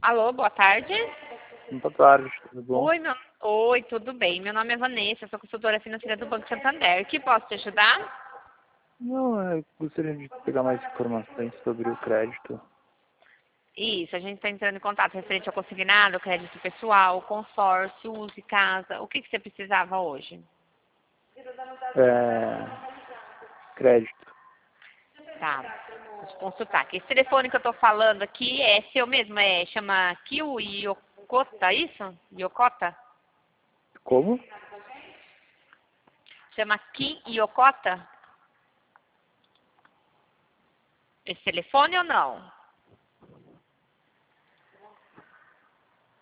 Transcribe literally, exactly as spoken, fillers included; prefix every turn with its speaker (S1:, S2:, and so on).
S1: Alô, boa tarde.
S2: Boa tarde, tudo bom?
S1: Oi, meu... Oi, tudo bem? Meu nome é Vanessa, sou consultora financeira do Banco Santander. Que posso te ajudar?
S2: Não, eu gostaria de pegar mais informações sobre o crédito.
S1: Isso, a gente está entrando em contato referente ao consignado, crédito pessoal, consórcio, uso e casa. O que, que você precisava hoje?
S2: É... Crédito.
S1: Tá, deixa eu consultar aqui. Esse telefone que eu tô falando aqui é seu mesmo? É, chama Kio Yokota, isso? Yokota?
S2: Como?
S1: Chama Ki Yokota? Esse telefone ou não?